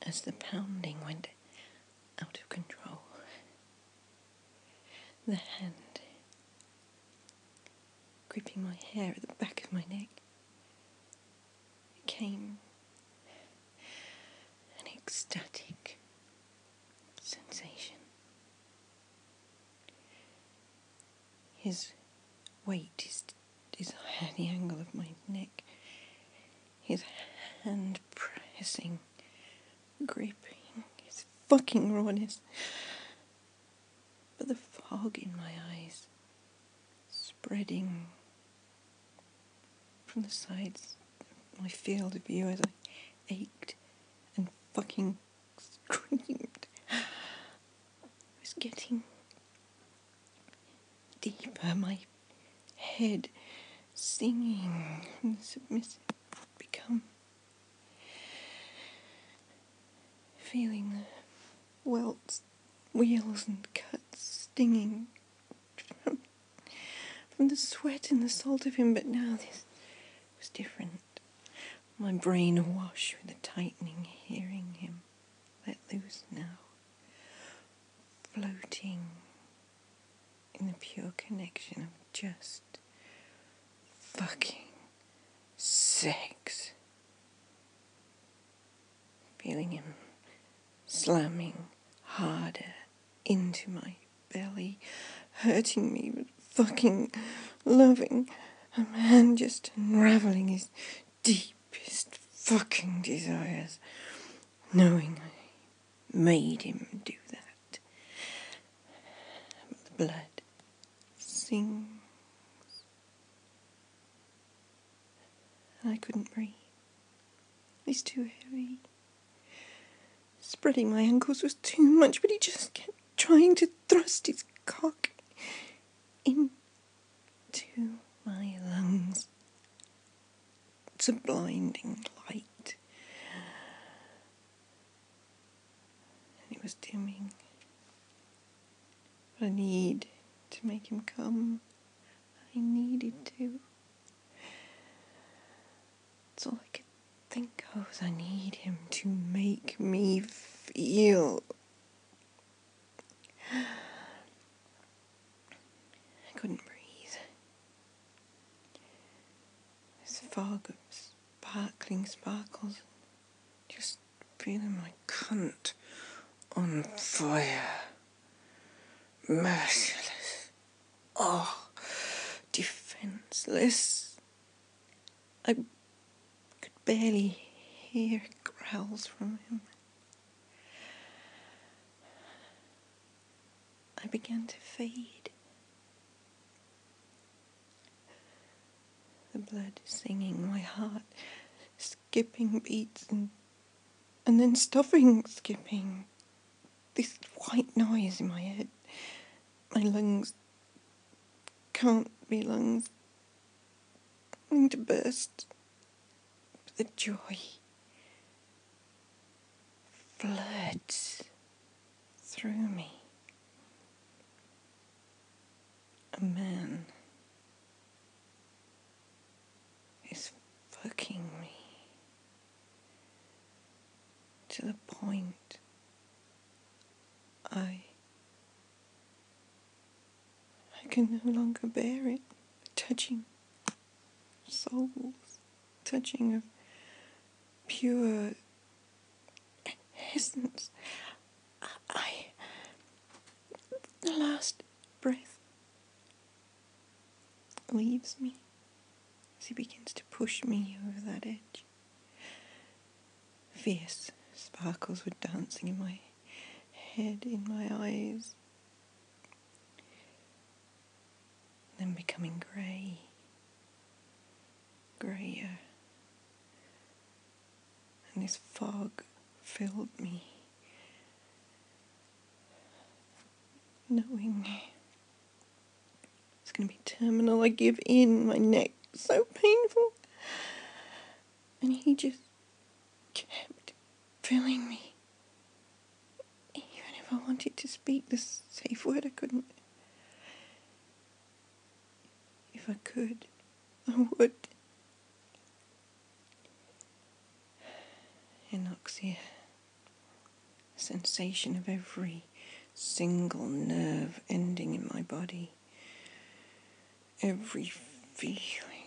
as the pounding went out of control. The hand gripping my hair at the back of my neck became an ecstatic sensation. His weight is at the angle of my neck. His hand pressing, gripping, his fucking rawness. But the fog in my eyes, spreading from the sides of my field of view as I ached and fucking screamed. I was getting deeper, my head singing from the submissive become, feeling the welts, wheals and cuts stinging from the sweat and the salt of him, but now this was different. My brain awash with the tightening, hearing him let loose now, floating in the pure connection of just fucking sex. Feeling him slamming harder into my belly, hurting me, but fucking loving a man just unravelling his deepest fucking desires, knowing I made him do that. The blood sings. I couldn't breathe. He's too heavy. Spreading my ankles was too much, but he just kept trying to thrust his cock into my lungs. It's a blinding light. And it was dimming. But I need to make him come. I needed to. That's all I could think of. I need him to make me feel. I couldn't breathe. This fog of sparkling sparkles, just feeling my cunt on fire. Merciless. Oh, defenseless. I could barely hear growls from him. I began to fade. The blood singing, my heart skipping beats and then stopping skipping. This white noise in my head. My lungs can't be lungs. I'm going to burst. But the joy floods through me. A man is fucking me to the point I can no longer bear it. Touching souls, touching of pure essence. The last breath leaves me as he begins to push me over that edge. Fierce sparkles were dancing in my head, in my eyes, then becoming grey, greyer, and this fog filled me, knowing it's going to be terminal. I give in, my neck so painful, and he just kept filling me. Even if I wanted to speak the safe word, I couldn't. If I could, I would. Enoxia sensation of every single nerve ending in my body, every feeling,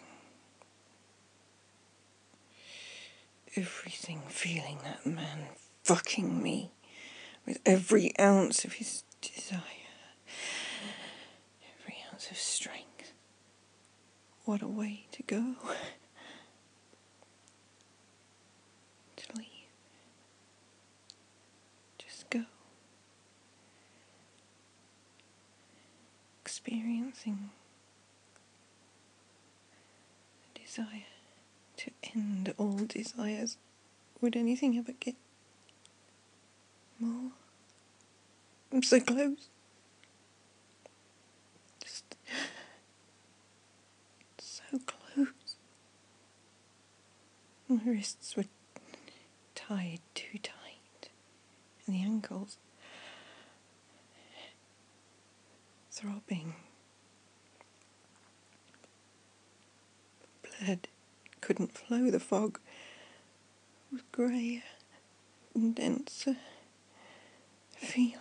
everything feeling that man fucking me with every ounce of his desire, every ounce of strength. What a way to go. To leave. Just go. Experiencing the desire to end all desires. Would anything ever get more? I'm so close. Just so close. My wrists were tied too tight, and the ankles throbbing. Blood couldn't flow. The fog was greyer and denser. Feeling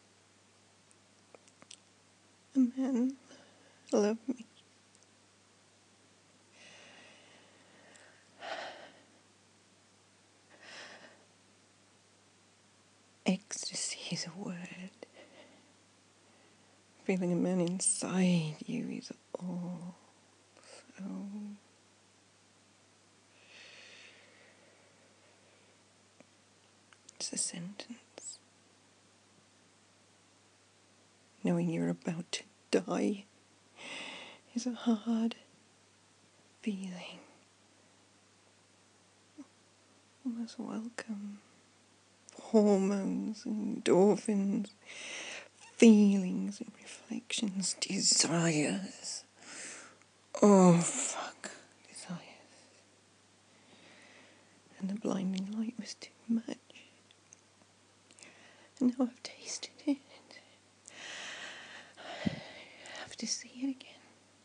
a man loved me. Ecstasy is a word. Feeling a man inside you is all so... It's a sentence. Knowing you're about to die is a hard feeling. Almost welcome. Hormones, endorphins, feelings and reflections, desires. Oh, fuck. Desires. And the blinding light was too much. And now I've tasted it. I have to see it again.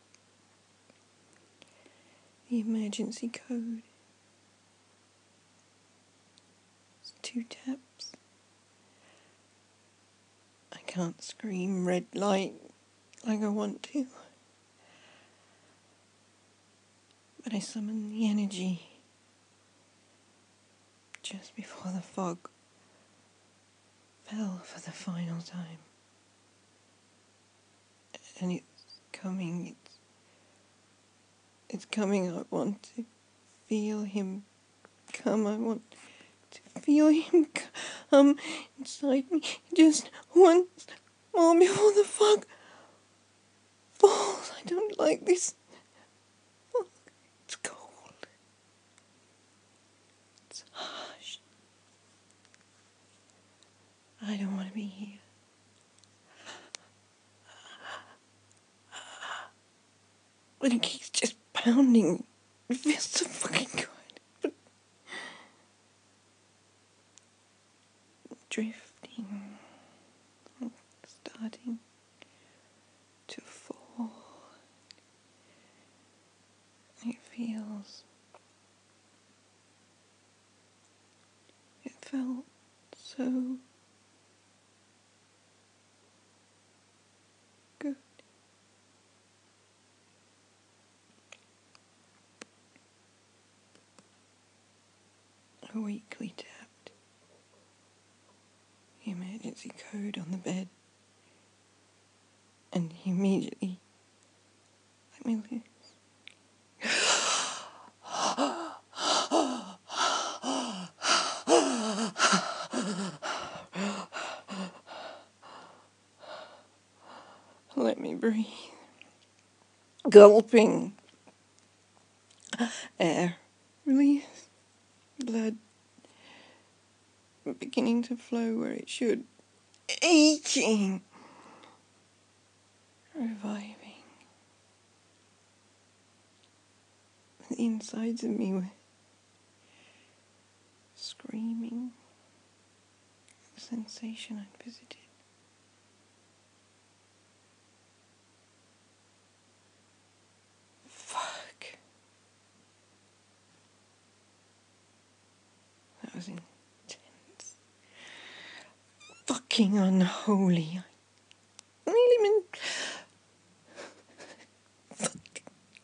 The emergency code. It's 2 taps. I can't scream red light like I want to. But I summon the energy just before the fog fell for the final time. And it's coming, it's coming. I want to feel him come. I want to feel him come inside me just once more before the fog falls. I don't like this. It's cold. It's harsh. I don't want to be here. But it keeps just pounding. It feels so fucking good. But drifting, starting to fall. It felt so good. I weakly tapped the emergency code on the bed, and he immediately let me loose. Let me breathe. Gulping air. Release. Blood beginning to flow where it should. Aching. Reviving. The insides of me were screaming. The sensation I'd visited. Fuck. That was intense. fucking unholy. I nearly meant... Fuck.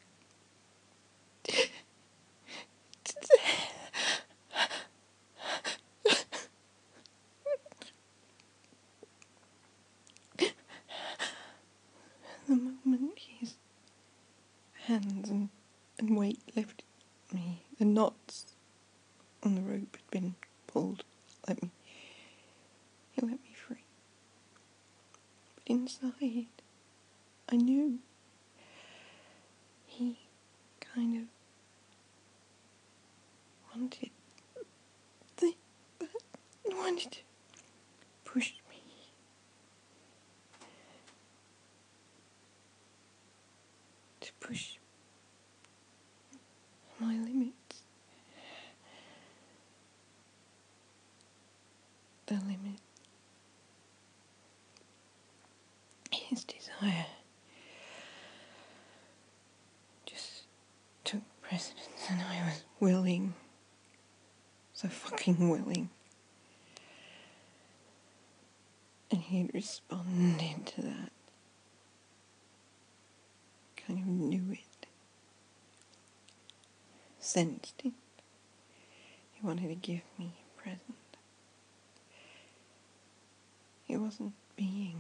The moment his hands and weight lifted me, the knots on the rope had been pulled. He let me free. But inside, I knew he kind of wanted to push me. To push my limits. The limit. His desire just took precedence, and I was willing. So fucking willing. And he had responded to that. Kind of knew it. Sensed it. He wanted to give me a present. He wasn't being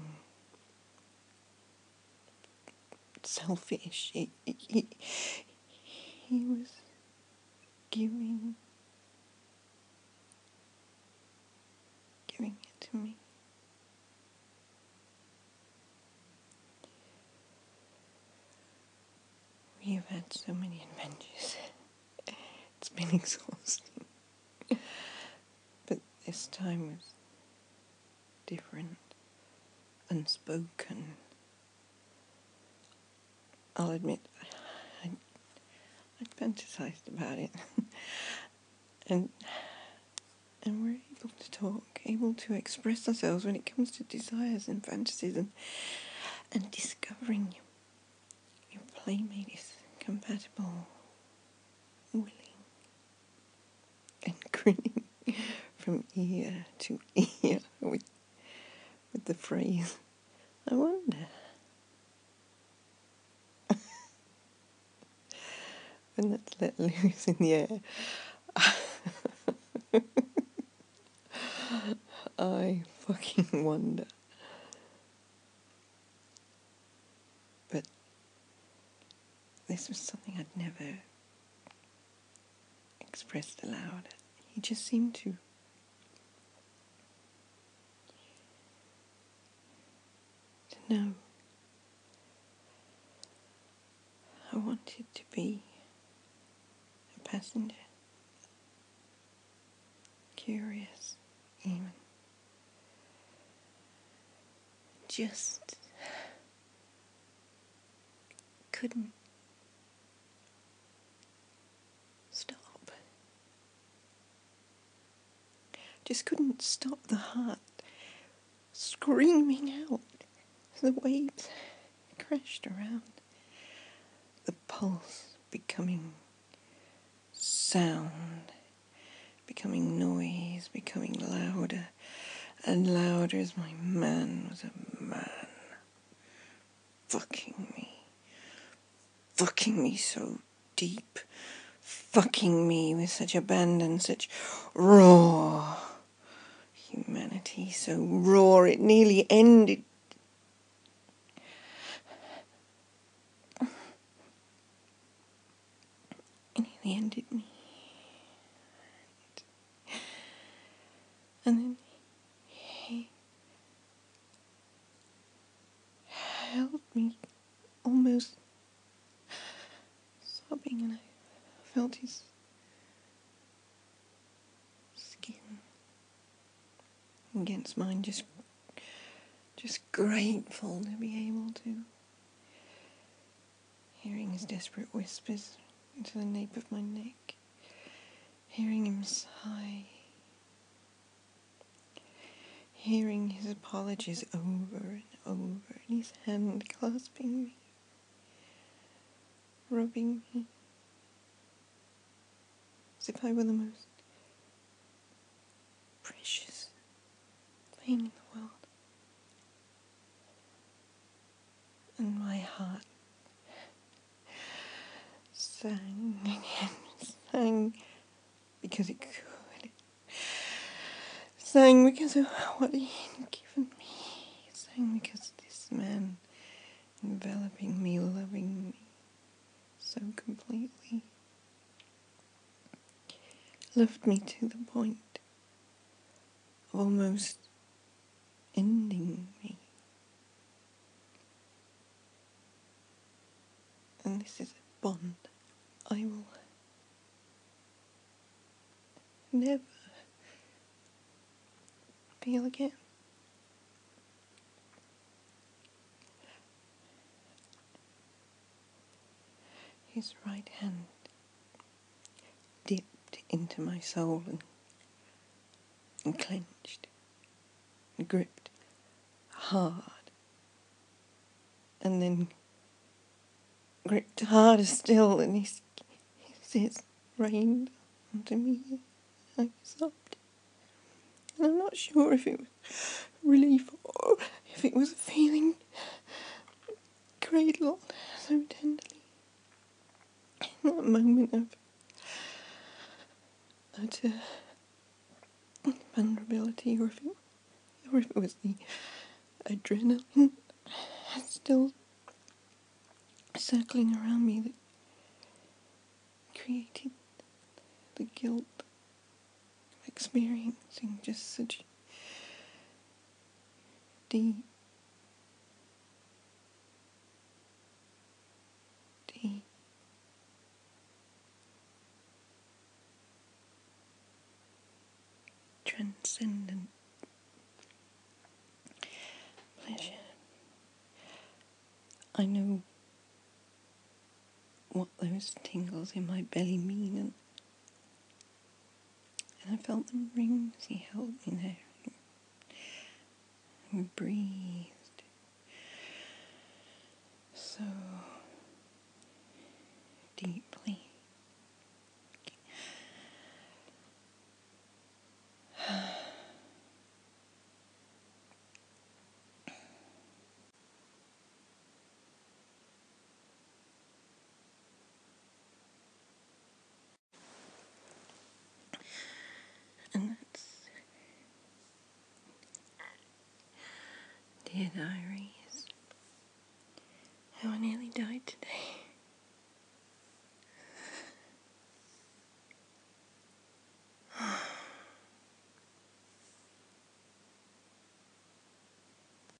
selfish. He was giving it to me. We have had so many adventures. It's been exhausting. But this time was different, unspoken. I'll admit, I fantasized about it. and we're able to talk, able to express ourselves when it comes to desires and fantasies and discovering your playmate is compatible, willing, and grinning from ear to ear with the phrase, I wonder. When that's let loose in the air, I fucking wonder. But this was something I'd never expressed aloud. He just seemed to know. I wanted to be a passenger. Curious, even. Just couldn't stop. Just couldn't stop the heart screaming out. The waves crashed around. The pulse becoming sound, becoming noise, becoming louder and louder as my man was a man. Fucking me so deep, fucking me with such abandon, such raw humanity, so raw it nearly ended. It nearly ended me. And then he held me, almost sobbing, and I felt his skin against mine, just grateful to be able to, hearing his desperate whispers into the nape of my neck, hearing him sigh, hearing his apologies over and over, and his hand clasping me, rubbing me, as if I were the most precious thing in the world. because it could. Sang because of what he had given me. Sang because of this man enveloping me, loving me so completely. Loved me to the point of almost ending me. And this is a bond I will never feel again. His right hand dipped into my soul and clenched and gripped hard, and then gripped harder still, and his kisses rained onto me. I sobbed, and I'm not sure if it was relief or if it was a feeling cradled so tenderly in that moment of utter vulnerability, or if it was the adrenaline still circling around me that created the guilt of experiencing just such deep, deep, transcendent pleasure. I know what those tingles in my belly mean, and I felt them ring as he held me there. And we breathed so deeply. And that's Dear Diaries, how I nearly died today.